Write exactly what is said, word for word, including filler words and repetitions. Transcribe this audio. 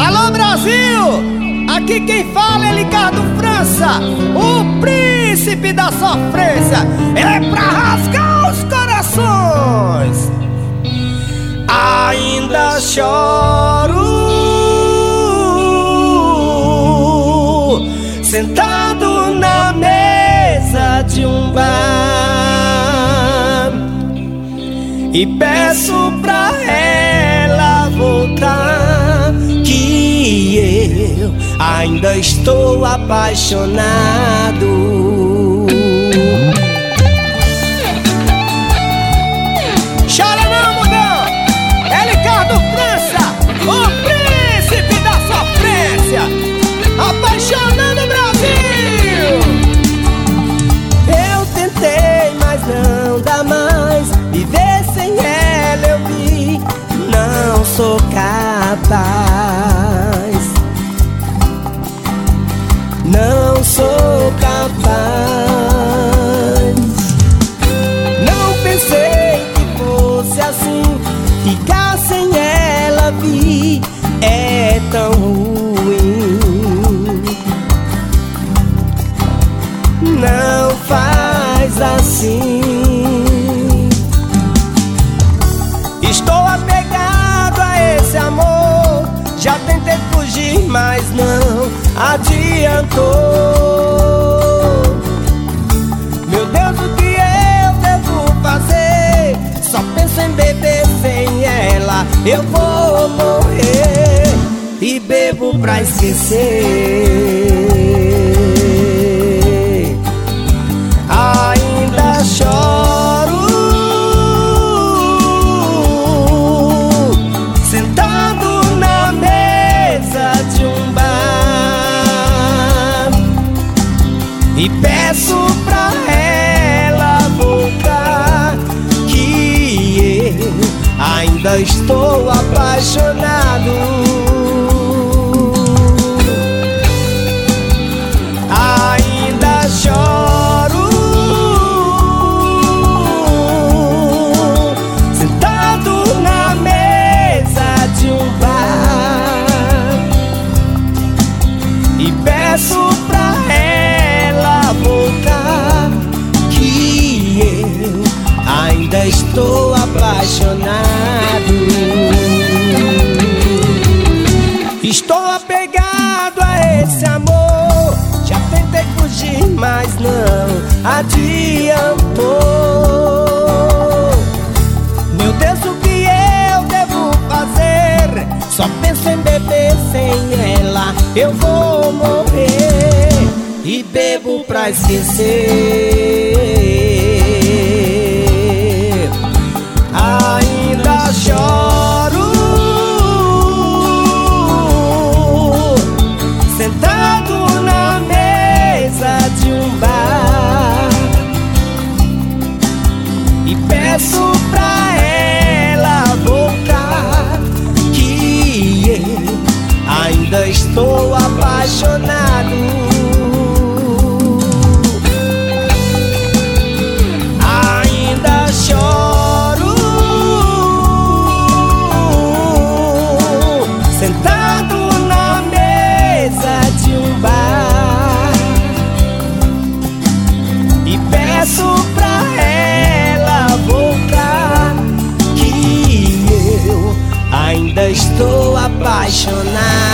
Alô Brasil, aqui quem fala é Ricardo França, o príncipe da sofrência. É pra rasgar os corações. Ainda choro sentado na mesa de um bar e peço pra ela voltar, que eu ainda estou apaixonado. Chora não, mudão! É Ricardo França, o príncipe da sofrência, apaixonando o Brasil. Eu tentei, mas não dá mais. Viver sem ela eu vi, não sou capaz. Não sou capaz. Não pensei que fosse assim. Ficar sem ela vi, é tão ruim. Não faz assim. Estou apegado a esse amor. Já tentei fugir, mas não adiantou. Meu Deus, o que eu devo fazer? Só penso em beber, sem ela eu vou morrer. E bebo pra esquecer. Ainda choro sentado na mesa de um bar e peço pra ela voltar, que eu ainda estou apaixonado. Ainda choro sentado na mesa de um bar e peço pra ela voltar, que eu ainda estou apaixonado. Estou apegado a esse amor. Já tentei fugir, mas não adiantou. Meu Deus, o que eu devo fazer? Só penso em beber, sem ela eu vou morrer. E bebo pra esquecer. Ainda choro sentado na mesa de um bar e peço pra ela voltar, que eu ainda estou apaixonado. Ainda choro sentado na mesa de um bar e peço pra ela voltar, que eu ainda estou apaixonado.